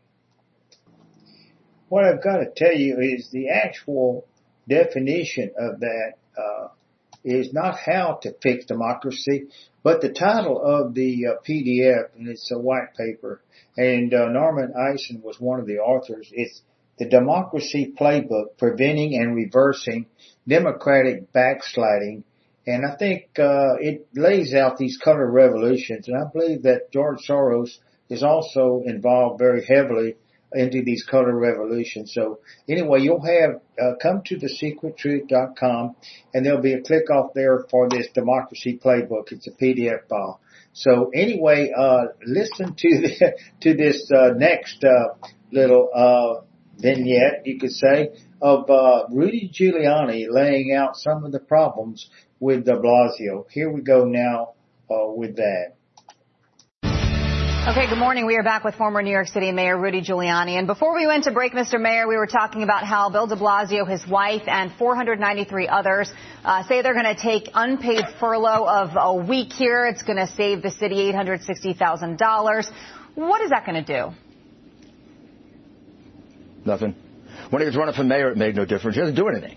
What I've got to tell you is the actual definition of that, uh, is not how to fix democracy, but the title of the uh, P D F, and it's a white paper, and uh, Norman Eisen was one of the authors. It's the Democracy Playbook, Preventing and Reversing Democratic Backsliding. And I think uh, it lays out these color revolutions, and I believe that George Soros is also involved very heavily into these color revolutions. So anyway, you'll have, uh, come to the secret truth dot com and there'll be a click off there for this democracy playbook. It's a P D F file. So anyway, uh, listen to the, to this, uh, next, uh, little, uh, vignette, you could say, of, uh, Rudy Giuliani laying out some of the problems with de Blasio. Here we go now, uh, with that. Okay, good morning. We are back with former New York City Mayor Rudy Giuliani. And before we went to break, Mister Mayor, we were talking about how Bill de Blasio, his wife, and four hundred ninety-three others uh, say they're going to take unpaid furlough of a week here. It's going to save the city eight hundred sixty thousand dollars. What is that going to do? Nothing. When he was running for mayor, it made no difference. He doesn't do anything.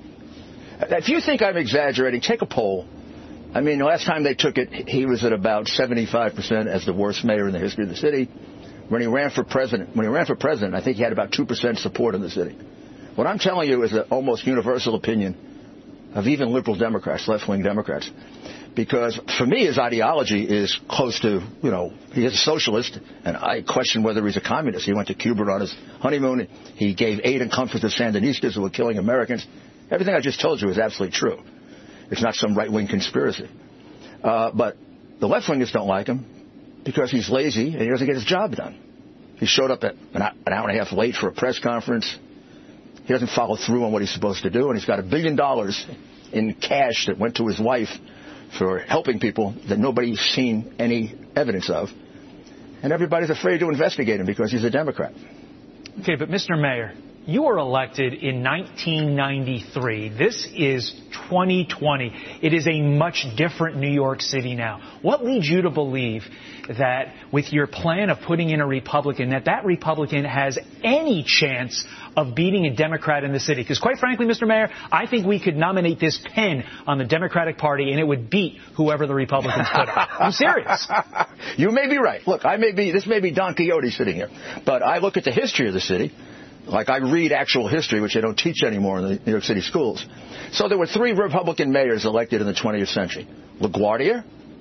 If you think I'm exaggerating, take a poll. I mean, the last time they took it, he was at about seventy-five percent as the worst mayor in the history of the city. When he ran for president, when he ran for president, I think he had about two percent support in the city. What I'm telling you is an almost universal opinion of even liberal Democrats, left-wing Democrats. Because for me, his ideology is close to, you know, he is a socialist, and I question whether he's a communist. He went to Cuba on his honeymoon. He gave aid and comfort to Sandinistas who were killing Americans. Everything I just told you is absolutely true. It's not some right-wing conspiracy. Uh, but the left-wingers don't like him because he's lazy and he doesn't get his job done. He showed up at an hour and a half late for a press conference. He doesn't follow through on what he's supposed to do, and he's got a billion dollars in cash that went to his wife for helping people that nobody's seen any evidence of. And everybody's afraid to investigate him because he's a Democrat. Okay, but Mister Mayor, you were elected in nineteen ninety-three. This is twenty twenty. It is a much different New York City now. What leads you to believe that with your plan of putting in a Republican, that that Republican has any chance of beating a Democrat in the city? Because quite frankly, Mister Mayor, I think we could nominate this pen on the Democratic Party and it would beat whoever the Republicans put up. I'm serious. You may be right. Look, I may be, this may be Don Quixote sitting here, but I look at the history of the city. Like I read actual history, which they don't teach anymore in the New York City schools. So there were three Republican mayors elected in the twentieth century. LaGuardia,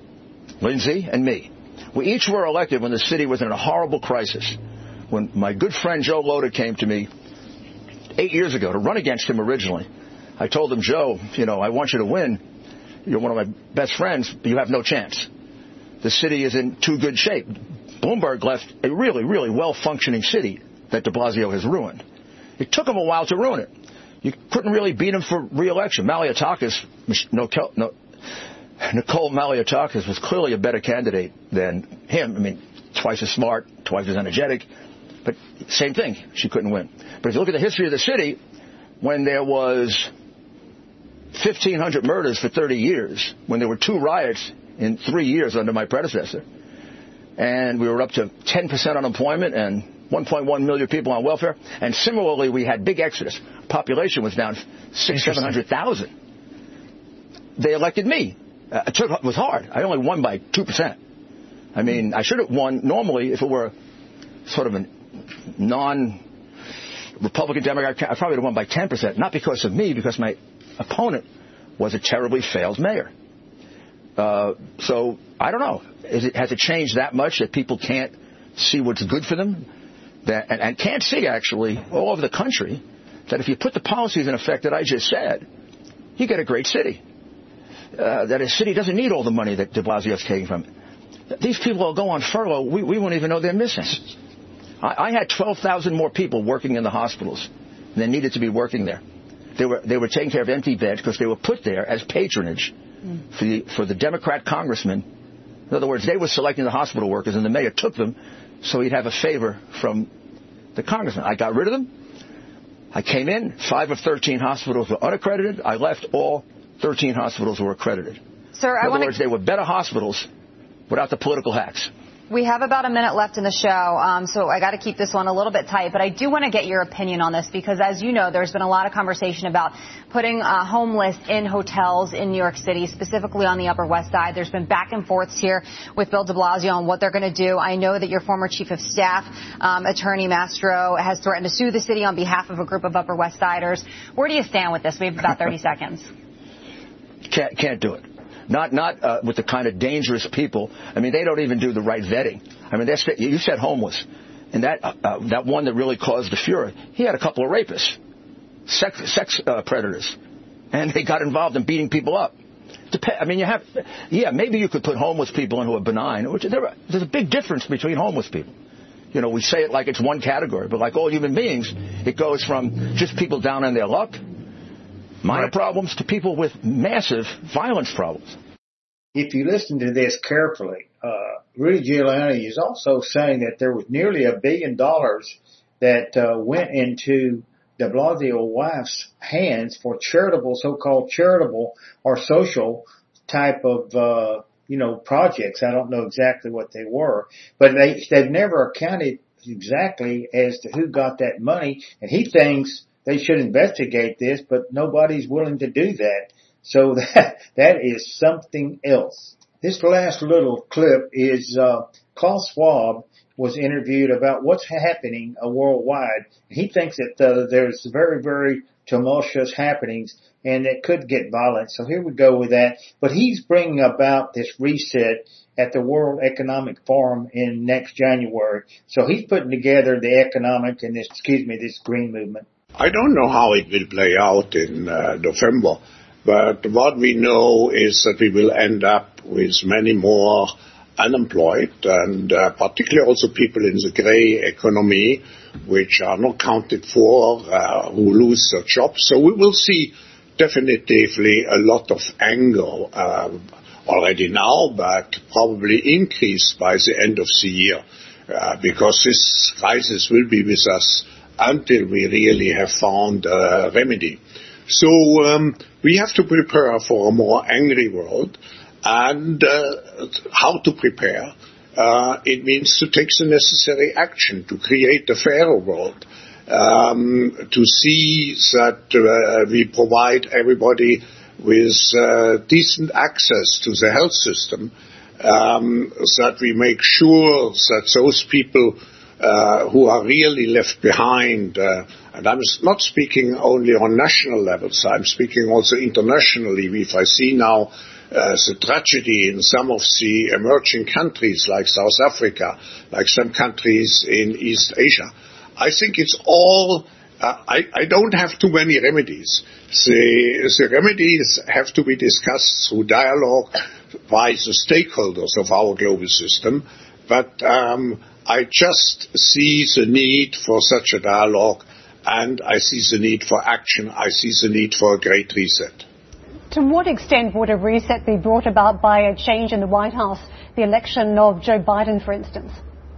Lindsay, and me. We each were elected when the city was in a horrible crisis. When my good friend Joe Lhota came to me eight years ago to run against him originally, I told him, Joe, you know, I want you to win. You're one of my best friends, but you have no chance. The city is in too good shape. Bloomberg left a really, really well-functioning city that de Blasio has ruined. It took him a while to ruin it. You couldn't really beat him for re-election. Malliotakis, no, no, Nicole Malliotakis was clearly a better candidate than him. I mean, twice as smart, twice as energetic, but same thing, she couldn't win. But if you look at the history of the city, when there was fifteen hundred murders for thirty years, when there were two riots in three years under my predecessor, and we were up to ten percent unemployment and one point one million people on welfare, and similarly we had big exodus. Population was down six, seven hundred thousand. They elected me. Uh, it, took, it was hard. I only won by two percent. I mean, I should have won normally if it were sort of a non-Republican Democrat. I probably would have won by ten percent, not because of me, because my opponent was a terribly failed mayor. Uh, so I don't know. Is it, has it changed that much that people can't see what's good for them? That, and, and can't see, actually, all over the country, that if you put the policies in effect that I just said, you get a great city. uh, that his city doesn't need all the money that de Blasio's taking from it. These people will go on furlough. We, we won't even know they're missing. I, I had twelve thousand more people working in the hospitals than needed to be working there. They were they were taking care of empty beds because they were put there as patronage for the, for the Democrat congressman. In other words, they were selecting the hospital workers, and the mayor took them so he'd have a favor from the congressman. I got rid of them. I came in. Five of thirteen hospitals were unaccredited. I left. All thirteen hospitals were accredited. Sir, in I other wanna... words, they were better hospitals without the political hacks. We have about a minute left in the show, um, so I got to keep this one a little bit tight. But I do want to get your opinion on this because, as you know, there's been a lot of conversation about putting uh, homeless in hotels in New York City, specifically on the Upper West Side. There's been back and forths here with Bill de Blasio on what they're going to do. I know that your former chief of staff, um, Attorney Mastro, has threatened to sue the city on behalf of a group of Upper West Siders. Where do you stand with this? We have about thirty seconds. Can't, can't do it. Not not uh, with the kind of dangerous people. I mean, they don't even do the right vetting. I mean, that's, you said homeless. And that uh, uh, that one that really caused the furor, he had a couple of rapists, sex, sex uh, predators. And they got involved in beating people up. Dep- I mean, you have, yeah, maybe you could put homeless people into a benign, which there, there's a big difference between homeless people. You know, we say it like it's one category, but like all human beings, it goes from just people down on their luck, minor right. problems, to people with massive violence problems. If you listen to this carefully, uh, Rudy Giuliani is also saying that there was nearly a billion dollars that uh, went into de Blasio wife's hands for charitable, so-called charitable or social type of, uh, you know, projects. I don't know exactly what they were, but they, they've never accounted exactly as to who got that money. And he thinks they should investigate this, but nobody's willing to do that. So that, that is something else. This last little clip is, uh, Klaus Schwab was interviewed about what's happening uh, worldwide. He thinks that uh, there's very, very tumultuous happenings and it could get violent. So here we go with that. But he's bringing about this reset at the World Economic Forum in next January. So he's putting together the economic and this, excuse me, this green movement. I don't know how it will play out in uh, November, but what we know is that we will end up with many more unemployed, and uh, particularly also people in the grey economy, which are not counted for, uh, who lose their jobs. So we will see definitively a lot of anger uh, already now, but probably increased by the end of the year, uh, because this crisis will be with us until we really have found a remedy. So um, we have to prepare for a more angry world. And uh, how to prepare? Uh, it means to take the necessary action to create a fairer world, um, to see that uh, we provide everybody with uh, decent access to the health system, um, that we make sure that those people uh, who are really left behind, uh, and I'm not speaking only on national levels, I'm speaking also internationally. If I see now Uh, the tragedy in some of the emerging countries like South Africa, like some countries in East Asia. I think it's all, uh, I, I don't have too many remedies. The, the remedies have to be discussed through dialogue by the stakeholders of our global system, but um, I just see the need for such a dialogue, and I see the need for action. I see the need for a great reset. To what extent would a reset be brought about by a change in the White House, the election of Joe Biden, for instance?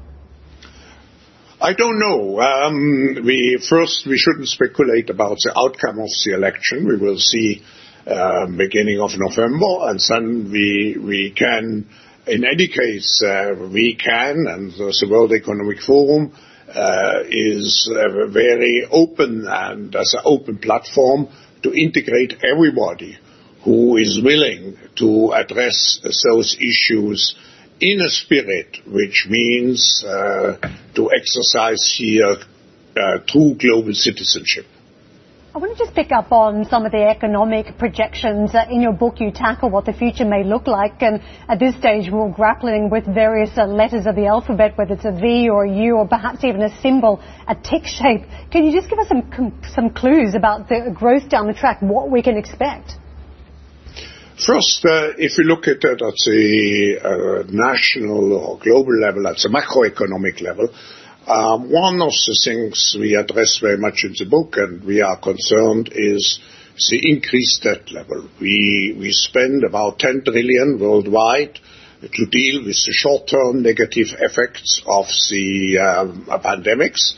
I don't know. Um, we first, we shouldn't speculate about the outcome of the election. We will see uh, beginning of November, and then we we can, in any case, uh, we can, and the World Economic Forum uh, is uh, very open and as an open platform to integrate everybody who is willing to address those issues in a spirit which means uh, to exercise here uh, true global citizenship. I want to just pick up on some of the economic projections. Uh, in your book, you tackle what the future may look like, and at this stage we're grappling with various uh, letters of the alphabet, whether it's a V or a U or perhaps even a symbol, a tick shape. Can you just give us some some clues about the growth down the track, what we can expect? First, uh, if we look at it at the uh, national or global level, at the macroeconomic level, um, one of the things we address very much in the book and we are concerned is the increased debt level. We, we spend about ten trillion worldwide to deal with the short-term negative effects of the um, pandemics.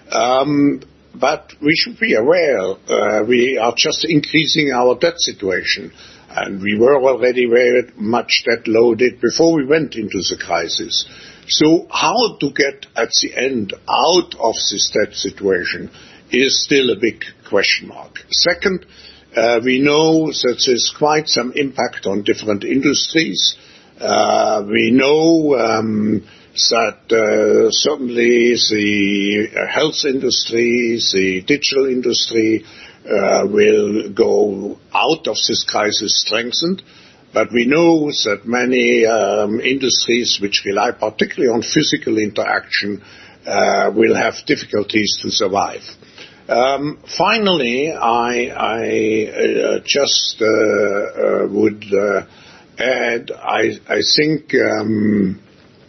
Um, but we should be aware uh, we are just increasing our debt situation. And we were already very much debt loaded before we went into the crisis. So how to get at the end out of this debt situation is still a big question mark. Second, uh, we know that there's quite some impact on different industries. Uh, we know um, that uh, certainly the health industry, the digital industry, Uh, will go out of this crisis strengthened, but we know that many um, industries which rely particularly on physical interaction uh, will have difficulties to survive. Um, finally, I, I uh, just uh, uh, would uh, add, I, I think um,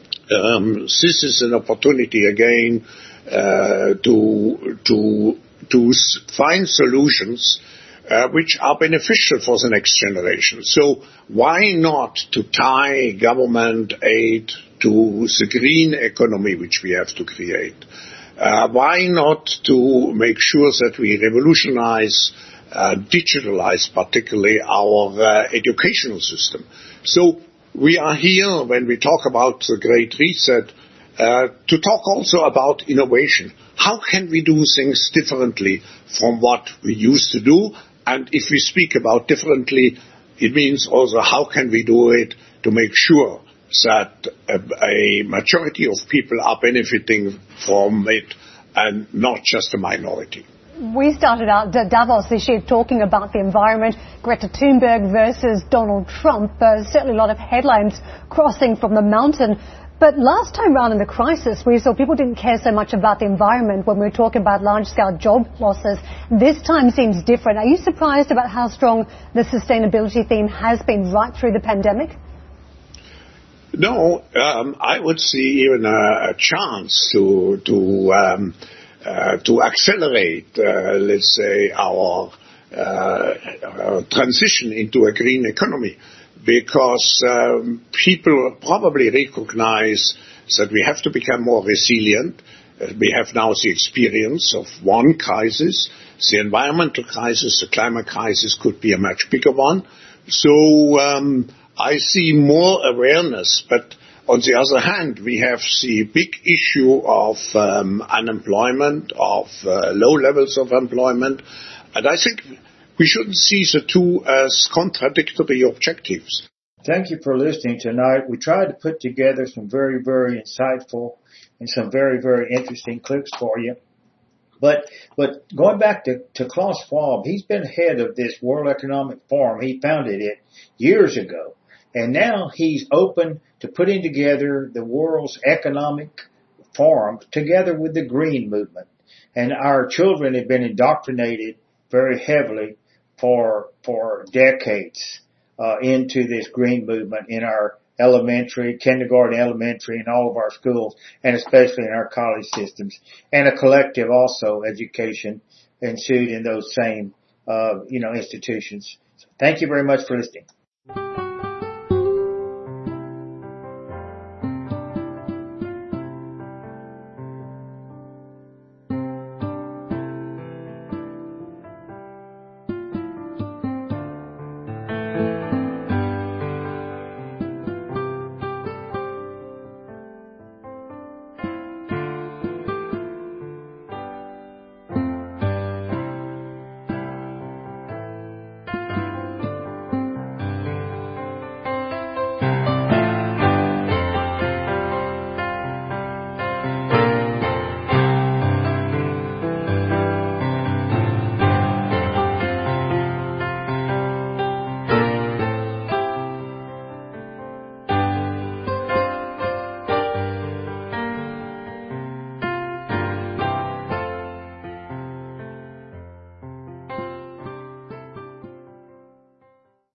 um, this is an opportunity again uh, to to to find solutions uh, which are beneficial for the next generation. So why not to tie government aid to the green economy which we have to create? Uh, why not to make sure that we revolutionize, uh, digitalize particularly our uh, educational system? So we are here when we talk about the Great Reset uh, to talk also about innovation. How can we do things differently from what we used to do? And if we speak about differently, it means also how can we do it to make sure that a, a majority of people are benefiting from it and not just a minority. We started out at Davos this year talking about the environment, Greta Thunberg versus Donald Trump. Uh, certainly a lot of headlines crossing from the mountain. But last time round in the crisis, we saw people didn't care so much about the environment when we were talking about large-scale job losses. This time seems different. Are you surprised about how strong the sustainability theme has been right through the pandemic? No, um, I would see even a, a chance to to um, uh, to accelerate, uh, let's say, our uh, uh, transition into a green economy. Because um, people probably recognize that we have to become more resilient. Uh, we have now the experience of one crisis. The environmental crisis, the climate crisis could be a much bigger one. So um, I see more awareness. But on the other hand, we have the big issue of um, unemployment, of uh, low levels of employment. And I think we shouldn't see the two as contradictory objectives. Thank you for listening tonight. We tried to put together some very, very insightful and some very, very interesting clips for you. But but going back to, to Klaus Schwab, he's been head of this World Economic Forum. He founded it years ago. And now he's open to putting together the world's economic forum together with the green movement. And our children have been indoctrinated very heavily for for decades uh, into this green movement in our elementary, kindergarten, elementary, and all of our schools, and especially in our college systems. And a collective also education ensued in those same uh, you know institutions. So thank you very much for listening.